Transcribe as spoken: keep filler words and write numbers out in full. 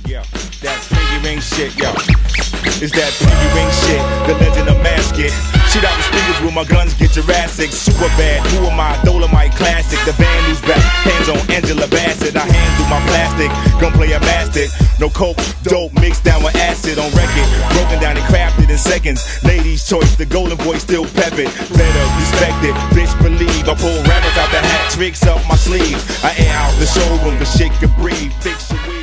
Yeah, that pinky ring shit, yo. It's that pinky ring shit, the legend of Masket. Shoot out the speakers with my guns, get Jurassic. Super bad, who am I? Dolomite classic. The band who's back, hands on Angela Bassett. I hand through my plastic, gunplay a mastic. No coke, dope mixed down with acid on record. Broken down and crafted in seconds. Ladies' choice, the golden boy still peppered. Better respect it, bitch believe. I pull rabbits out the hat, tricks up my sleeve. I air out the showroom, the shit can breathe. Fix your weed.